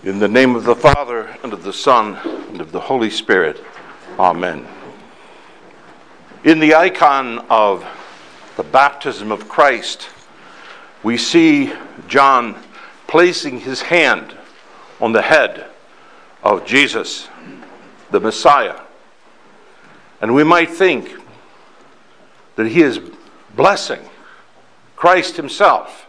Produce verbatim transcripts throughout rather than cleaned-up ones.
In the name of the Father, and of the Son, and of the Holy Spirit. Amen. In the icon of the baptism of Christ, we see John placing his hand on the head of Jesus, the Messiah. And we might think that he is blessing Christ himself.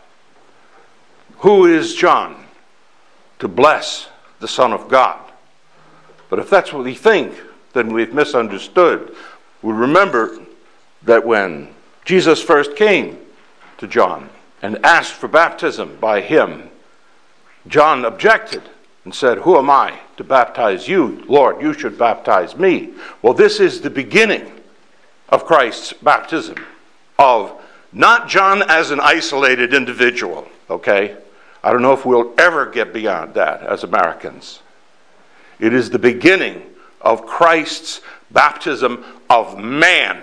Who is John to bless the Son of God? But if that's what we think, then we've misunderstood. We remember that when Jesus first came to John and asked for baptism by him, John objected and said, "Who am I to baptize you? Lord, you should baptize me." Well, this is the beginning of Christ's baptism, of not John as an isolated individual, okay? I don't know if we'll ever get beyond that as Americans. It is the beginning of Christ's baptism of man,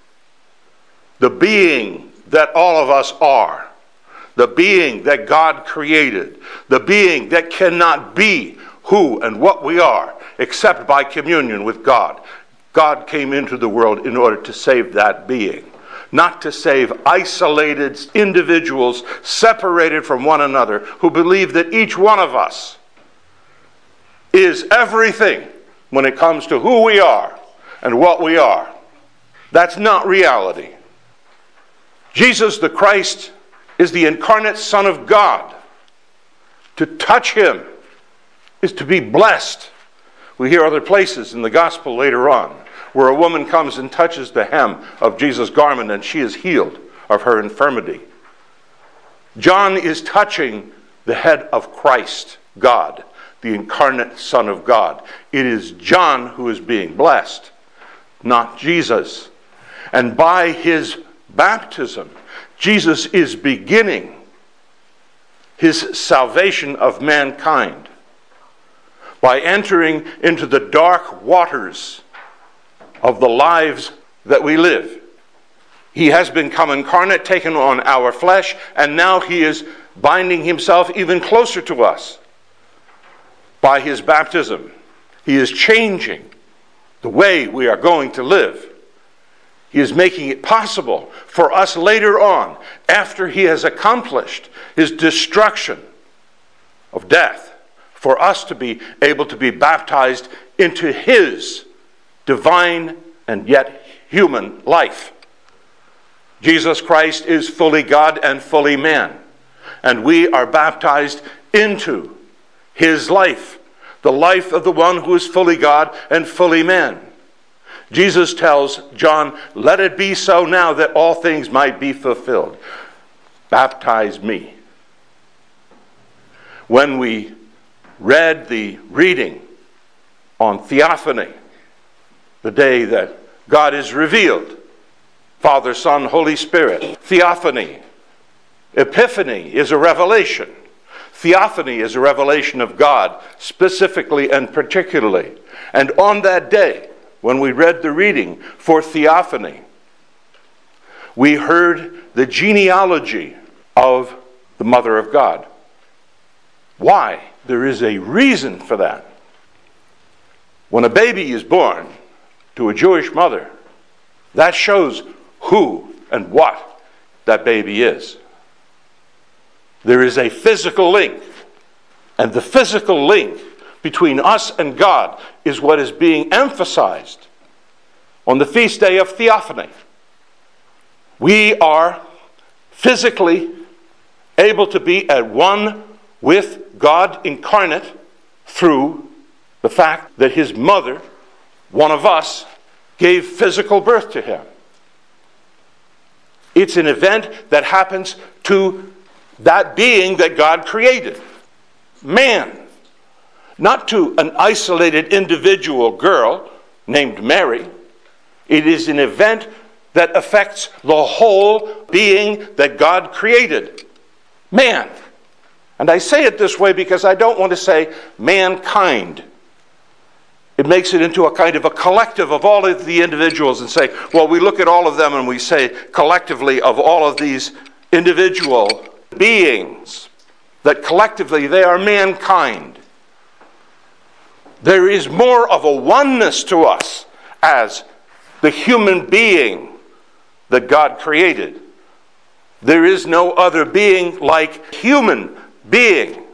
the being that all of us are, the being that God created, the being that cannot be who and what we are except by communion with God. God came into the world in order to save that being, not to save isolated individuals separated from one another who believe that each one of us is everything when it comes to who we are and what we are. That's not reality. Jesus the Christ is the incarnate Son of God. To touch him is to be blessed. We hear other places in the gospel later on where a woman comes and touches the hem of Jesus' garment and she is healed of her infirmity. John is touching the head of Christ, God, the incarnate Son of God. It is John who is being blessed, not Jesus. And by his baptism, Jesus is beginning his salvation of mankind by entering into the dark waters of the lives that we live. He has become incarnate, taken on our flesh, and now he is binding himself even closer to us by his baptism. He is changing the way we are going to live. He is making it possible for us later on, after he has accomplished his destruction of death, for us to be able to be baptized into his divine and yet human life. Jesus Christ is fully God and fully man, and we are baptized into his life, the life of the one who is fully God and fully man. Jesus tells John, "Let it be so now that all things might be fulfilled. Baptize me." When we read the reading on Theophany, the day that God is revealed, Father, Son, Holy Spirit. Theophany. Epiphany is a revelation. Theophany is a revelation of God, specifically and particularly. And on that day, when we read the reading for Theophany, we heard the genealogy of the Mother of God. Why? There is a reason for that. When a baby is born to a Jewish mother, that shows who and what that baby is. There is a physical link, and the physical link between us and God is what is being emphasized on the feast day of Theophany. We are physically able to be at one with God incarnate through the fact that his mother, one of us, gave physical birth to him. It's an event that happens to that being that God created, man. Not to an isolated individual girl named Mary. It is an event that affects the whole being that God created, man. And I say it this way because I don't want to say mankind. It makes it into a kind of a collective of all of the individuals and say, well, we look at all of them and we say collectively of all of these individual beings, that collectively they are mankind. There is more of a oneness to us as the human being that God created. There is no other being like human being.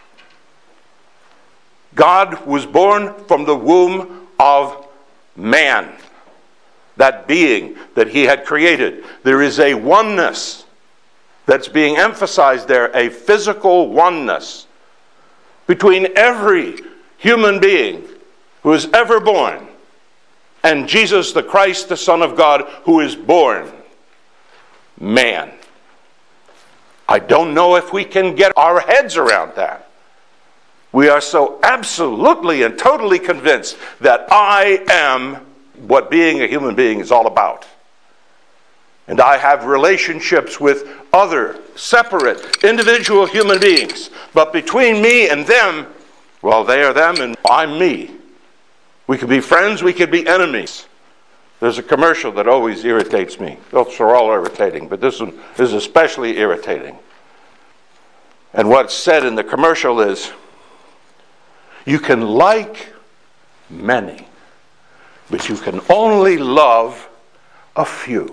God was born from the womb of man, that being that he had created. There is a oneness that's being emphasized there, a physical oneness between every human being who is ever born and Jesus the Christ, the Son of God, who is born man. I don't know if we can get our heads around that. We are so absolutely and totally convinced that I am what being a human being is all about. And I have relationships with other separate individual human beings. But between me and them, well, they are them and I'm me. We could be friends, we could be enemies. There's a commercial that always irritates me. Those are all irritating, but this one is especially irritating. And what's said in the commercial is, you can like many, but you can only love a few.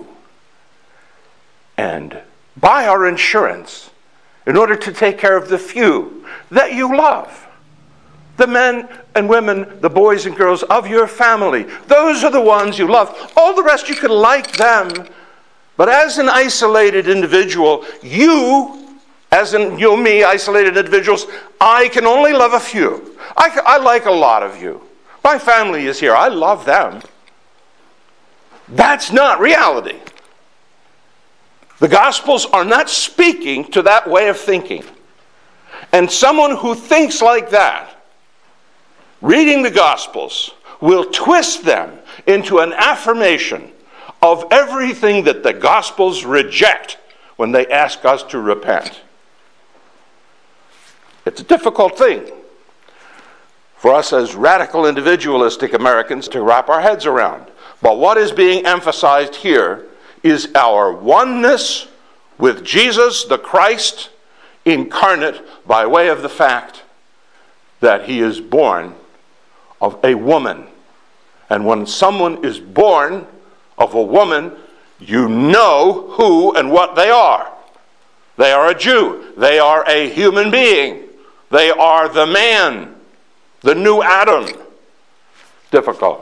And buy our insurance in order to take care of the few that you love. The men and women, the boys and girls of your family. Those are the ones you love. All the rest, you can like them. But as an isolated individual, you, as in you, me, isolated individuals, I can only love a few. I, I like a lot of you. My family is here. I love them. That's not reality. The Gospels are not speaking to that way of thinking. And someone who thinks like that, reading the Gospels, will twist them into an affirmation of everything that the Gospels reject when they ask us to repent. It's a difficult thing for us as radical individualistic Americans to wrap our heads around. But what is being emphasized here is our oneness with Jesus the Christ incarnate by way of the fact that he is born of a woman. And when someone is born of a woman, you know who and what they are. They are a Jew. They are a human being. They are the man, the new Adam. Difficult.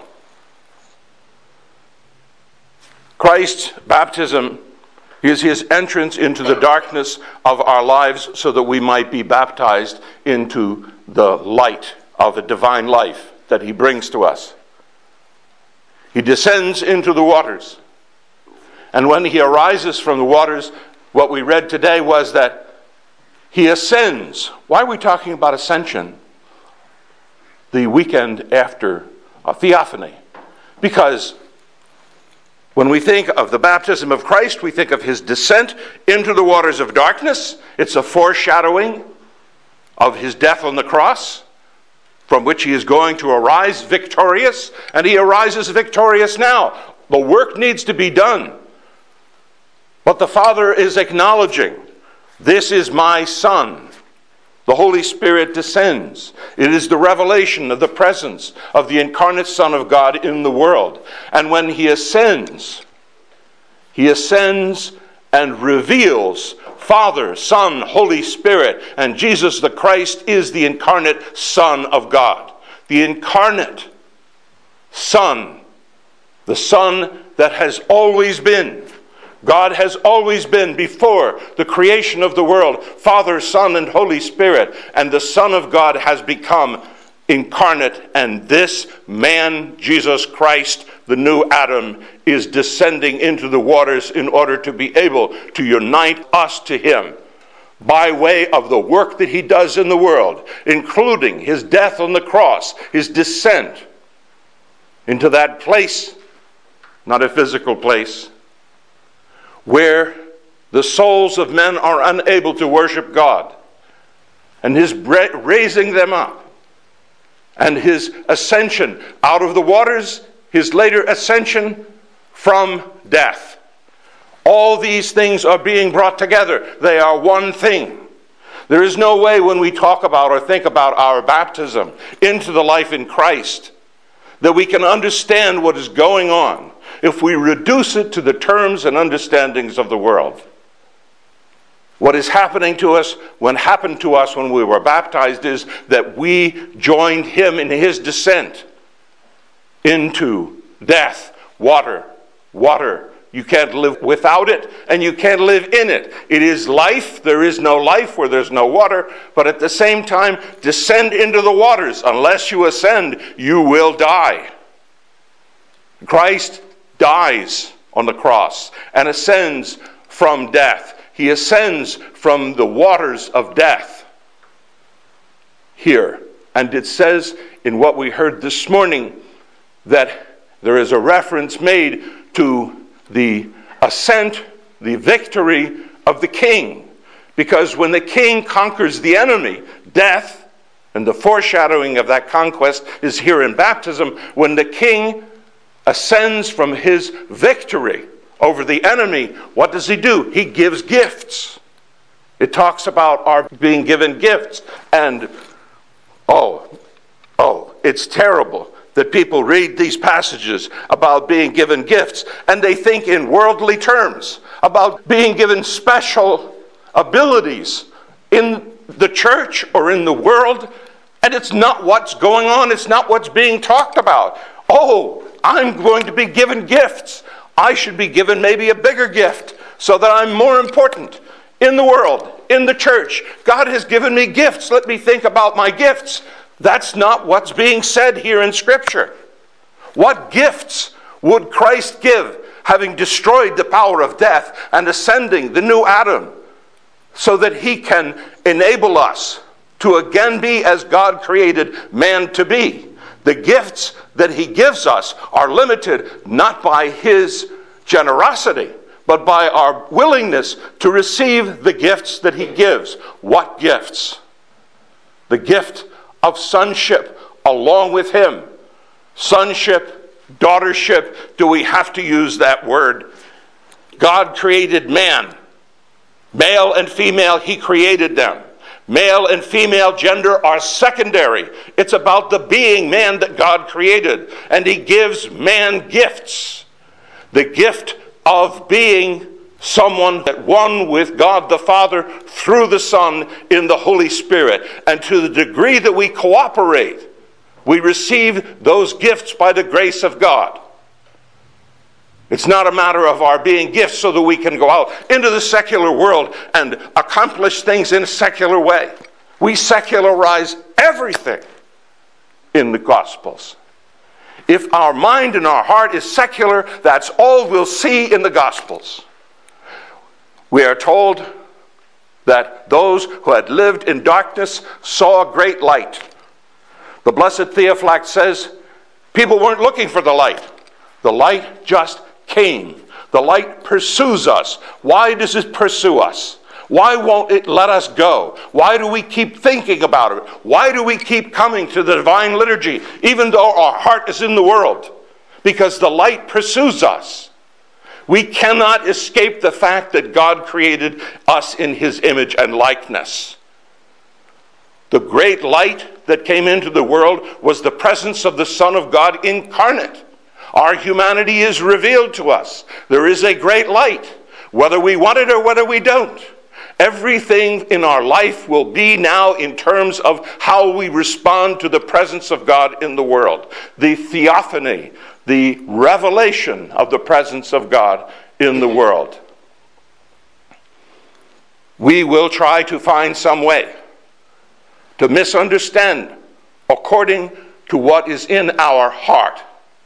Christ's baptism is his entrance into the darkness of our lives so that we might be baptized into the light of a divine life that he brings to us. He descends into the waters. And when he arises from the waters, what we read today was that he ascends. Why are we talking about ascension the weekend after a Theophany? Because when we think of the baptism of Christ, we think of his descent into the waters of darkness. It's a foreshadowing of his death on the cross, from which he is going to arise victorious, and he arises victorious now. The work needs to be done. But the Father is acknowledging, this is my Son. The Holy Spirit descends. It is the revelation of the presence of the incarnate Son of God in the world. And when he ascends, he ascends and reveals Father, Son, Holy Spirit, and Jesus the Christ is the incarnate Son of God. The incarnate Son, the Son that has always been. God has always been before the creation of the world, Father, Son, and Holy Spirit, and the Son of God has become incarnate, and this man, Jesus Christ, the new Adam, is descending into the waters in order to be able to unite us to him by way of the work that he does in the world, including his death on the cross, his descent into that place, not a physical place, where the souls of men are unable to worship God, and his raising them up, and his ascension out of the waters, his later ascension from death. All these things are being brought together. They are one thing. There is no way when we talk about or think about our baptism into the life in Christ that we can understand what is going on if we reduce it to the terms and understandings of the world. What is happening to us, when happened to us when we were baptized, is that we joined him in his descent into death, water, water. You can't live without it, and you can't live in it. It is life. There is no life where there's no water, but at the same time, descend into the waters. Unless you ascend, you will die. Christ dies on the cross and ascends from death. He ascends from the waters of death here. And it says in what we heard this morning that there is a reference made to the ascent, the victory of the king. Because when the king conquers the enemy, death, and the foreshadowing of that conquest is here in baptism, when the king ascends from his victory over the enemy, what does he do? He gives gifts. It talks about our being given gifts. And, oh, oh, it's terrible that people read these passages about being given gifts, and they think in worldly terms about being given special abilities in the church or in the world, and it's not what's going on. It's not what's being talked about. Oh, I'm going to be given gifts. I should be given maybe a bigger gift so that I'm more important in the world, in the church. God has given me gifts. Let me think about my gifts. That's not what's being said here in Scripture. What gifts would Christ give, having destroyed the power of death and ascending the new Adam, so that he can enable us to again be as God created man to be? The gifts that he gives us are limited not by his generosity, but by our willingness to receive the gifts that he gives. What gifts? The gift of sonship along with him. Sonship, daughtership. Do we have to use that word? God created man. Male and female, he created them. Male and female gender are secondary. It's about the being man that God created. And he gives man gifts. The gift of being someone that one with God the Father through the Son in the Holy Spirit. And to the degree that we cooperate, we receive those gifts by the grace of God. It's not a matter of our being gifts so that we can go out into the secular world and accomplish things in a secular way. We secularize everything in the Gospels. If our mind and our heart is secular, that's all we'll see in the Gospels. We are told that those who had lived in darkness saw a great light. The Blessed Theophylact says people weren't looking for the light. The light just came. The light pursues us. Why does it pursue us? Why won't it let us go? Why do we keep thinking about it? Why do we keep coming to the divine liturgy even though our heart is in the world? Because the light pursues us. We cannot escape the fact that God created us in his image and likeness. The great light that came into the world was the presence of the Son of God incarnate. Our humanity is revealed to us. There is a great light, whether we want it or whether we don't. Everything in our life will be now in terms of how we respond to the presence of God in the world. The theophany, the revelation of the presence of God in the world. We will try to find some way to misunderstand according to what is in our heart.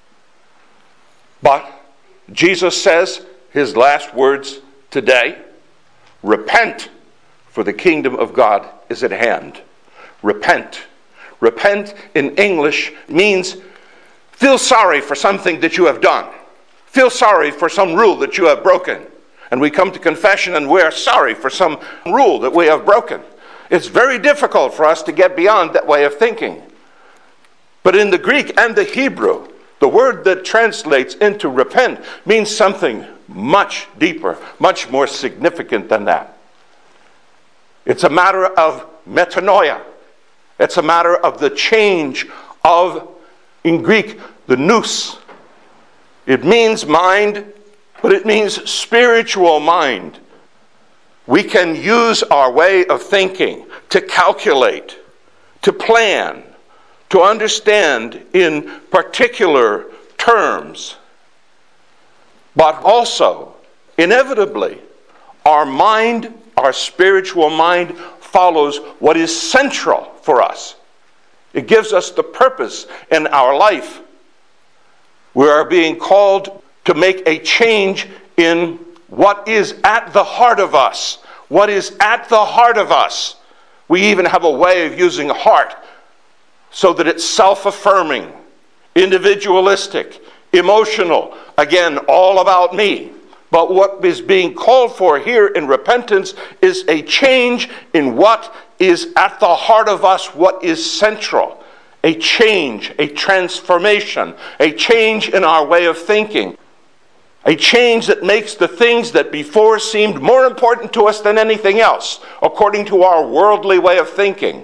But Jesus says, his last words today, repent, for the kingdom of God is at hand. Repent. Repent in English means feel sorry for something that you have done. Feel sorry for some rule that you have broken. And we come to confession and we are sorry for some rule that we have broken. It's very difficult for us to get beyond that way of thinking. But in the Greek and the Hebrew, the word that translates into repent means something much deeper, much more significant than that. It's a matter of metanoia. It's a matter of the change of, in Greek, the nous. It means mind, but it means spiritual mind. We can use our way of thinking to calculate, to plan, to understand in particular terms. But also, inevitably, our mind, our spiritual mind, follows what is central for us. It gives us the purpose in our life. We are being called to make a change in what is at the heart of us. What is at the heart of us. We even have a way of using heart so that it's self-affirming, individualistic, emotional, again, all about me. But what is being called for here in repentance is a change in what is at the heart of us, what is central. A change, a transformation, a change in our way of thinking. A change that makes the things that before seemed more important to us than anything else, according to our worldly way of thinking,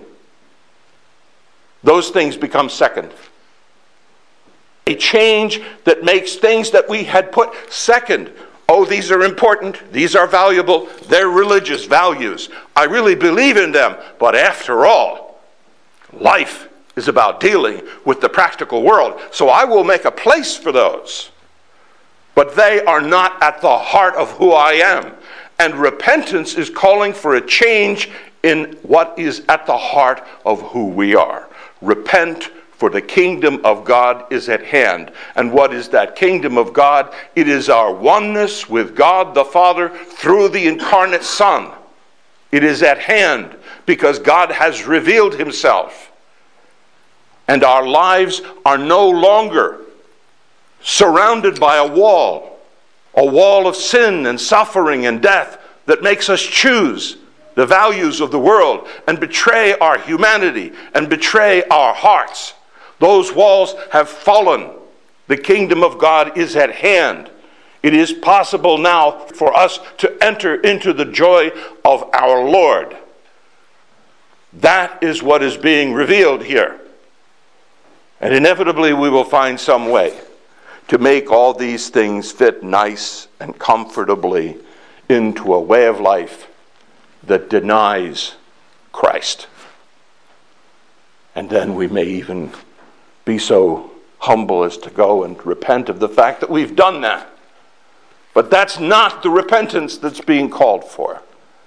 those things become second. A change that makes things that we had put second. Oh, these are important, these are valuable, they're religious values. I really believe in them, but after all, life is about dealing with the practical world, so I will make a place for those. But they are not at the heart of who I am. And repentance is calling for a change in what is at the heart of who we are. Repent, for the kingdom of God is at hand. And what is that kingdom of God? It is our oneness with God the Father through the incarnate Son. It is at hand because God has revealed himself. And our lives are no longer surrounded by a wall, a wall of sin and suffering and death that makes us choose the values of the world and betray our humanity and betray our hearts. Those walls have fallen. The kingdom of God is at hand. It is possible now for us to enter into the joy of our Lord. That is what is being revealed here. And inevitably we will find some way to make all these things fit nice and comfortably into a way of life that denies Christ. And then we may even be so humble as to go and repent of the fact that we've done that. But that's not the repentance that's being called for.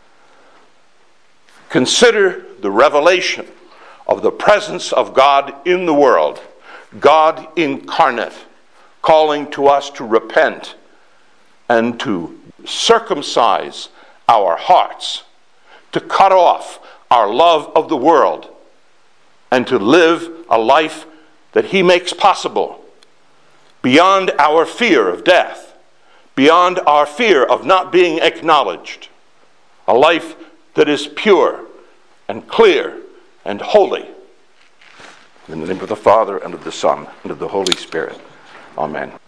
Consider the revelation of the presence of God in the world, God incarnate, calling to us to repent and to circumcise our hearts, to cut off our love of the world, and to live a life that he makes possible beyond our fear of death, beyond our fear of not being acknowledged, a life that is pure and clear and holy. In the name of the Father, and of the Son, and of the Holy Spirit. Amen.